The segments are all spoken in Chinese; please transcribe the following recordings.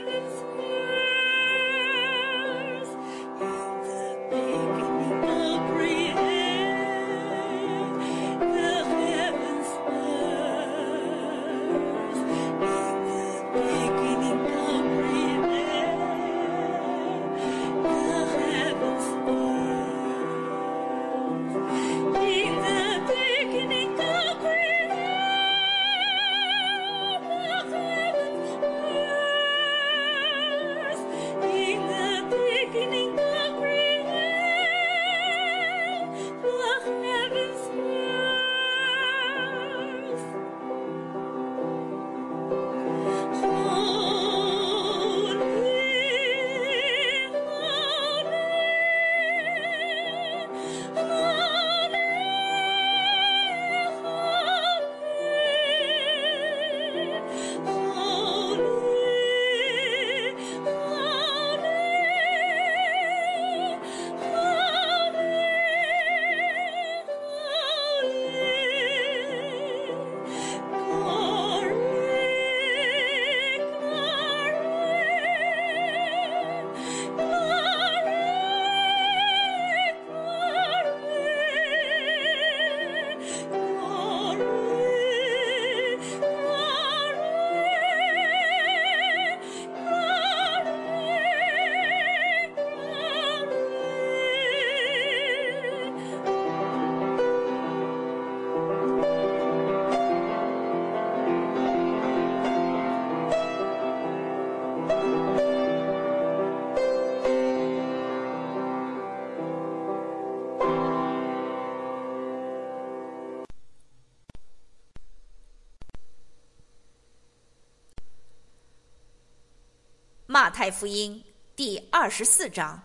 马太福音第24章。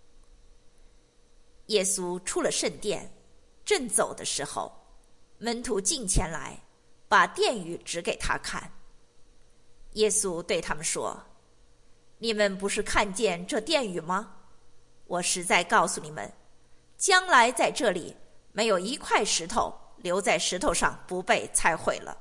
耶稣出了圣殿，正走的时候，门徒近前来，把殿宇指给他看。耶稣对他们说：“你们不是看见这殿宇吗？我实在告诉你们，将来在这里没有一块石头留在石头上不被拆毁了。”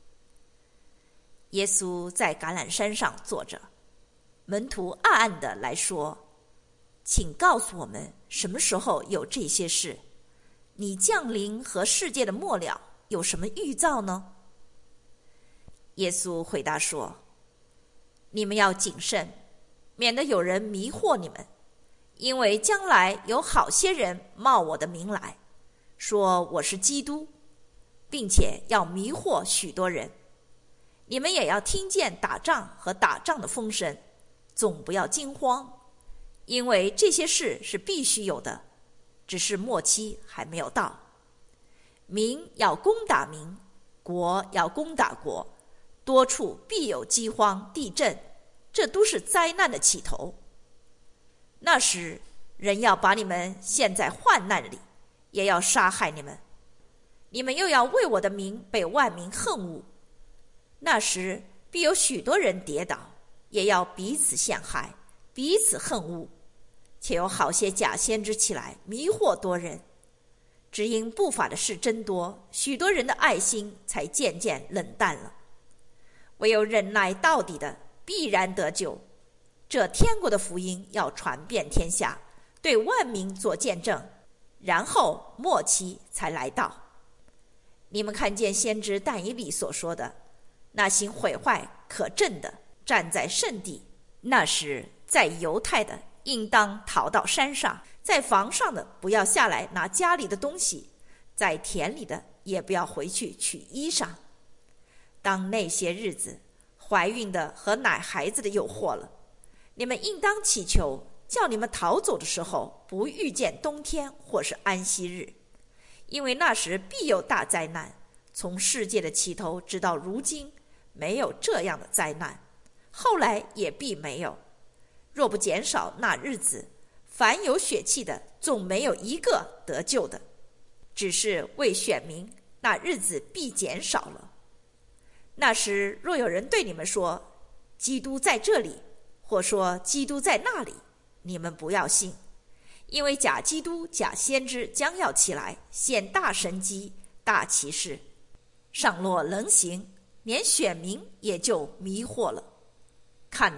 耶稣在橄榄山上坐着，门徒暗暗地来说：“请告诉我们什么时候有这些事？你降临和世界的末了有什么预兆呢？”耶稣回答说：“你们要谨慎，免得有人迷惑你们，因为将来有好些人冒我的名来，说我是基督，并且要迷惑许多人。你们也要听见打仗和打仗的风声，总不要惊慌，因为这些事是必须有的，只是末期还没有到。民要攻打民，国要攻打国，多处必有饥荒、地震，这都是灾难的起头。那时，人要把你们陷在患难里，也要杀害你们，你们又要为我的名被万民恨恶。那时，必有许多人跌倒，也要彼此陷害，彼此恨恶，且有好些假先知起来，迷惑多人。只因不法的事真多，许多人的爱心才渐渐冷淡了。唯有忍耐到底的，必然得救。这天国的福音要传遍天下，对万民做见证，然后末期才来到。你们看见先知但以理所说的，那行毁坏可憎的站在圣地，那时在犹太的应当逃到山上，在房上的不要下来拿家里的东西，在田里的也不要回去取衣裳。当那些日子，怀孕的和奶孩子的有祸了。你们应当祈求，叫你们逃走的时候不遇见冬天或是安息日，因为那时必有大灾难，从世界的起头直到如今没有这样的灾难，后来也必没有。若不减少那日子，凡有血气的总没有一个得救的，只是为选民，那日子必减少了。那时若有人对你们说，基督在这里，或说基督在那里，你们不要信，因为假基督、假先知将要起来，显大神迹、大奇事，上落人行，连选民也就迷惑了。看哪，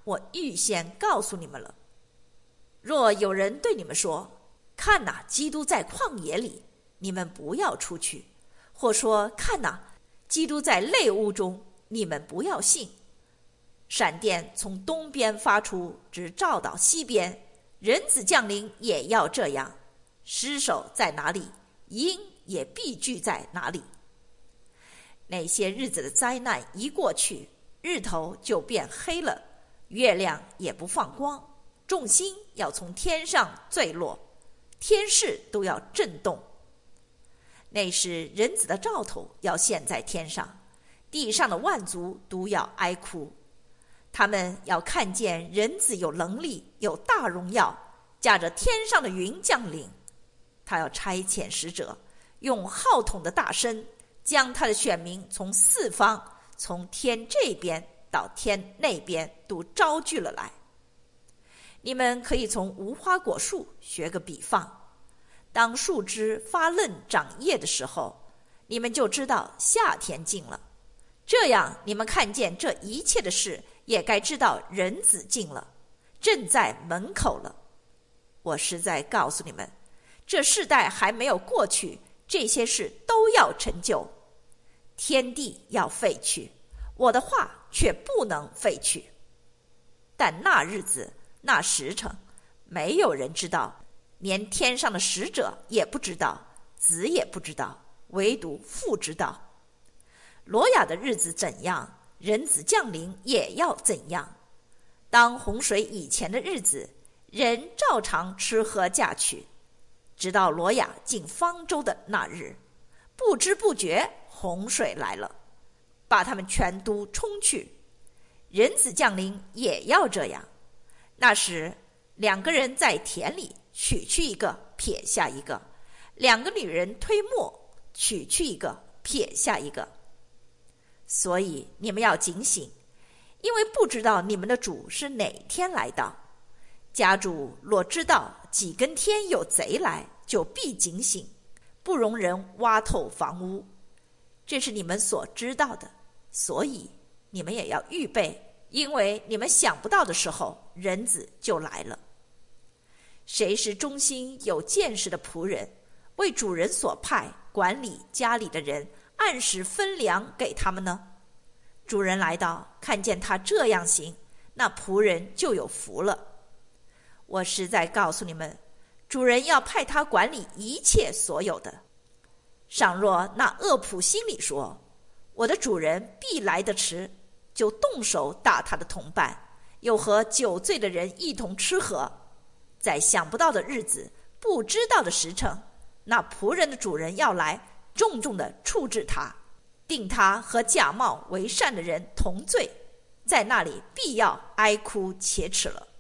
我预先告诉你们了。若有人对你们说，看哪，基督在旷野里，你们不要出去；或说，看哪，基督在泪屋中，你们不要信。闪电从东边发出，直照到西边，人子降临也要这样。尸首在哪里，鹰也必聚在哪里。那些日子的灾难一过去，日头就变黑了，月亮也不放光，众星要从天上坠落，天势都要震动。那时人子的兆头要现在天上，地上的万族都要哀哭。他们要看见人子有能力，有大荣耀，驾着天上的云降临。他要差遣使者，用号筒的大声，将他的选民从四方，从天这边到天那边都招聚了来。你们可以从无花果树学个比方，当树枝发嫩长叶的时候，你们就知道夏天近了。这样你们看见这一切的事，也该知道人子近了，正在门口了。我实在告诉你们，这世代还没有过去，这些事都要成就。天地要废去，我的话却不能废去。但那日子那时辰，没有人知道，连天上的使者也不知道，子也不知道，唯独父知道。挪亚的日子怎样，人子降临也要怎样。当洪水以前的日子，人照常吃喝嫁娶，直到挪亚进方舟的那日，不知不觉洪水来了，把他们全都冲去。人子降临也要这样。那时两个人在田里，取去一个，撇下一个；两个女人推磨，取去一个，撇下一个。所以你们要警醒，因为不知道你们的主是哪天来到。家主若知道几更天有贼来，就必警醒，不容人挖透房屋。这是你们所知道的，所以你们也要预备，因为你们想不到的时候，人子就来了。谁是忠心有见识的仆人，为主人所派，管理家里的人，按时分粮给他们呢？主人来到，看见他这样行，那仆人就有福了。我实在告诉你们，主人要派他管理一切所有的。倘若那恶仆心里说，我的主人必来得迟，就动手打他的同伴，又和酒醉的人一同吃喝，在想不到的日子，不知道的时辰，那仆人的主人要来，重重地处置他，定他和假冒为善的人同罪，在那里必要哀哭切齿了。